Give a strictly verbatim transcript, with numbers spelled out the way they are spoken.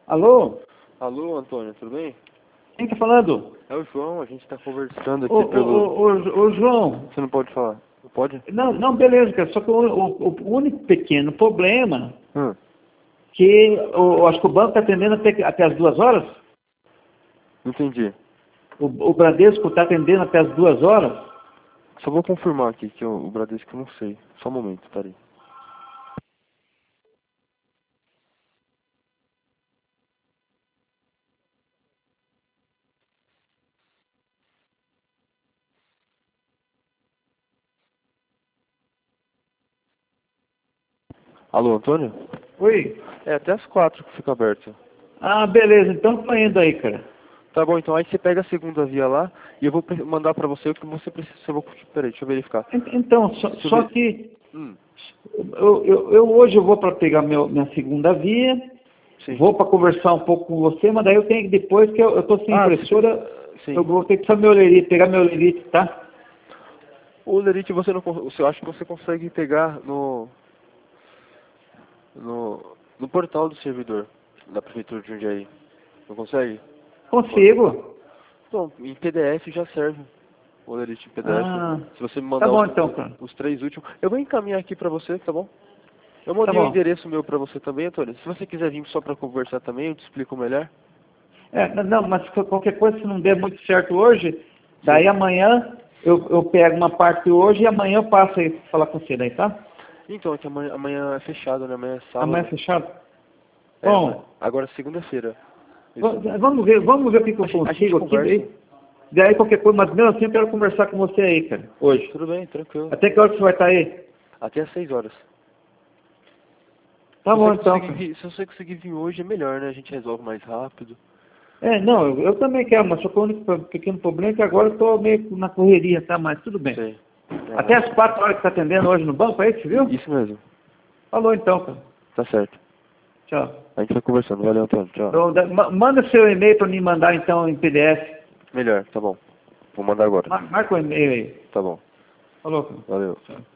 Alô? Alô, Antônio, tudo bem? Quem tá falando? É o João, a gente tá conversando aqui Ô, ô, pelo... ô, ô, ô, João. Você não pode falar? Não pode? Não, não, beleza, cara. Só que o, o- o único pequeno problema Hum, que o, eu acho que o banco está atendendo até, até as duas horas. entendi. O, o Bradesco está atendendo até as duas horas. Só vou confirmar aqui que o, o Bradesco eu não sei. Só um momento, peraí. Alô, Antônio? Oi. É até as quatro que fica aberto. Ah, beleza. Então tô indo aí, cara. Tá bom, então aí você pega a segunda via lá e eu vou pre- mandar pra você o que você precisa. Eu vou... Peraí, deixa eu verificar. En- Então, só, Deixa eu só ver. que Hum, eu, eu, eu hoje eu vou para pegar meu, minha segunda via, sim. vou para conversar um pouco com você, mas daí eu tenho que, depois que eu, eu tô sem Ah, impressora, sim. eu vou ter que fazer meu lerite, pegar meu lerite, tá? O Lerite você não... con- Eu acho que você consegue pegar no... No, no portal do servidor da Prefeitura de Jundiaí. Não consegue? Consigo. Então, em P D F já serve. O Lerite em P D F. Ah, Se você me tá mandar bom os, então, cara. os três últimos. Eu vou encaminhar aqui pra você, tá bom? Eu Tá mandei o bom. endereço meu pra você também, Antônio. Se você quiser vir só pra conversar também, eu te explico melhor. É, não, mas qualquer coisa, se não der muito certo hoje, daí Sim. amanhã eu, eu pego uma parte hoje e amanhã eu passo aí pra falar com você daí, tá? Então, é que amanhã, amanhã é fechado, né? Amanhã é sábado. Amanhã é fechado? É, amanhã- Bom, agora é segunda-feira. va- Isso. vamos ver, vamos ver o que, que A eu gente, a gente consigo aqui conversa. daí. Daí qualquer coisa, mas mesmo assim eu quero conversar com você aí, cara, hoje. Tudo bem, tranquilo. Até que hora que você vai estar aí? Até às seis horas. Tá Se bom você então, conseguir cara. vir, se você conseguir vir hoje é melhor, né? A gente resolve mais rápido. É, não, eu, eu também quero, mas só que o único pro- pequeno problema é que agora eu tô meio na correria, tá? Mas tudo bem. Sei. Até as É, quatro horas que tá atendendo hoje no banco, é isso, viu? isso mesmo. Falou então, cara. Tá certo. Tchau. A gente vai conversando. Valeu, Antônio. Tchau. Então, da- ma- manda seu e-mail para me mandar então em P D F. Melhor, tá bom. Vou mandar agora. Mar- Marca o e-mail aí. Tá bom. Falou, cara. Valeu. Tchau.